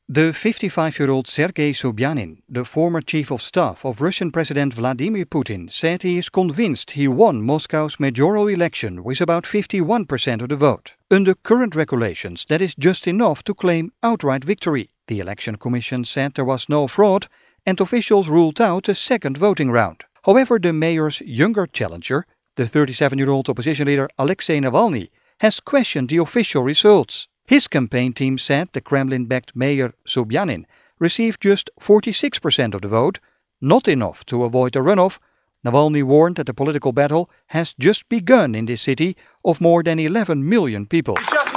The 55-year-old Sergei Sobyanin, the former chief of staff of Russian President Vladimir Putin, said he is convinced he won Moscow's mayoral election with about 51% of the vote. Under current regulations, that is just enough to claim outright victory. The election commission said there was no fraud, and officials ruled out a second voting round. However, the mayor's younger challenger, the 37-year-old opposition leader Alexei Navalny, has questioned the official results. His campaign team said the Kremlin-backed mayor Sobyanin received just 46% of the vote, not enough to avoid a runoff. Navalny warned that the political battle has just begun in this city of more than 11 million people.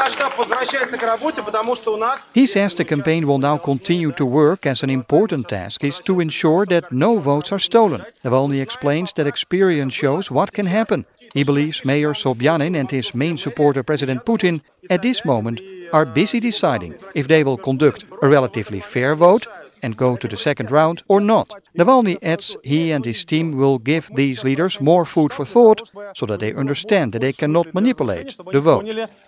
He says the campaign will now continue to work as an important task is to ensure that no votes are stolen. Navalny explains that experience shows what can happen. He believes Mayor Sobyanin and his main supporter President Putin at this moment are busy deciding if they will conduct a relatively fair vote and go to the second round or not. Navalny adds he and his team will give these leaders more food for thought so that they understand that they cannot manipulate the vote.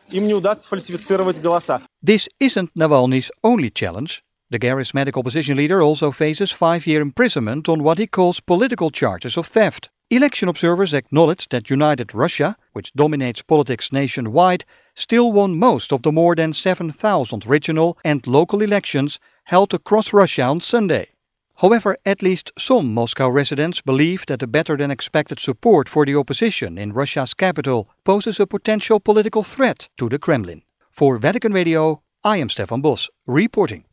This isn't Navalny's only challenge. The charismatic opposition leader also faces 5-year imprisonment on what he calls political charges of theft. Election observers acknowledge that United Russia, which dominates politics nationwide, still won most of the more than 7,000 regional and local elections held across Russia on Sunday. However, at least some Moscow residents believe that the better-than-expected support for the opposition in Russia's capital poses a potential political threat to the Kremlin. For Vatican Radio, I am Stefan Bos, reporting.